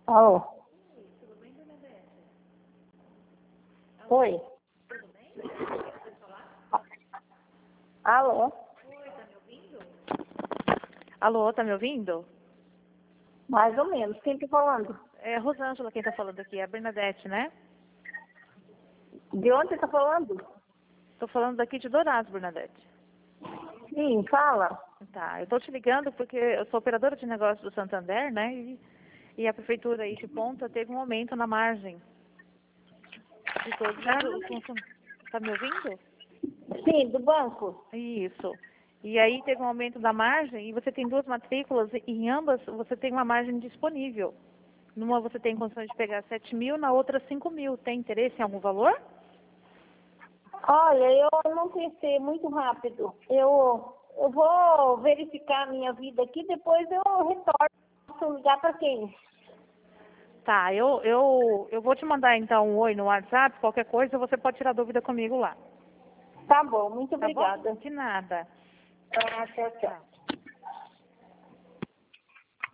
Alô? Oi? Alô? Alô, tá me ouvindo? Mais ou menos. Quem tá falando? É Rosângela quem tá falando aqui, é a Bernadette, né? De onde você tá falando? Tô falando daqui de Dourados, Bernadette. Sim, fala. Tá, eu tô te ligando porque eu sou operadora de negócios do Santander, né? E a prefeitura aí de Ponta teve um aumento na margem de todos os funcionários. Tá me ouvindo? Sim, do banco. Isso. E aí teve um aumento da margem e você tem duas matrículas e em ambas você tem uma margem disponível. Numa você tem condições de pegar 7.000, na outra 5.000. Tem interesse em algum valor? Olha, eu não pensei muito rápido. Eu vou verificar a minha vida aqui, depois eu retorno. Posso ligar para quem? Tá, eu vou te mandar então um oi no WhatsApp, qualquer coisa você pode tirar dúvida comigo lá. Tá bom, muito Tá bom? obrigada. De nada. Tchau, tchau. Tchau.